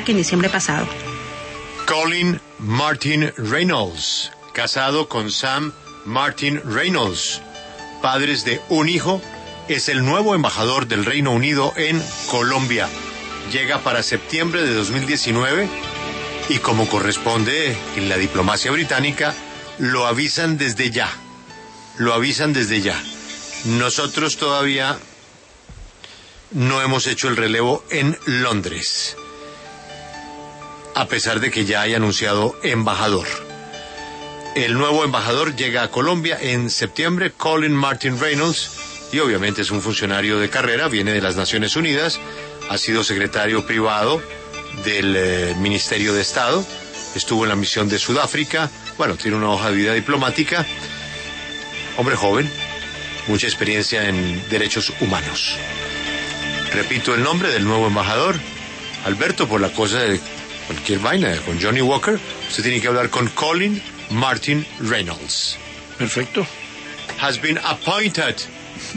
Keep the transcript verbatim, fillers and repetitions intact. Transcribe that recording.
York en diciembre pasado. Colin Martin Reynolds, casado con Sam Martin Reynolds, padres de un hijo, es el nuevo embajador del Reino Unido en Colombia. Llega para septiembre de dos mil diecinueve y, como corresponde en la diplomacia británica, lo avisan desde ya. Lo avisan desde ya. Nosotros todavía no hemos hecho el relevo en Londres, a pesar de que ya hay anunciado embajador. El nuevo embajador llega a Colombia en septiembre, Colin Martin Reynolds, y obviamente es un funcionario de carrera, viene de las Naciones Unidas, ha sido secretario privado del eh, Ministerio de Estado, estuvo en la misión de Sudáfrica, bueno, tiene una hoja de vida diplomática, hombre joven, mucha experiencia en derechos humanos. Repito el nombre del nuevo embajador, Alberto, por la cosa de cualquier vaina, con Johnny Walker, usted tiene que hablar con Colin Martin Reynolds. Perfecto. Has been appointed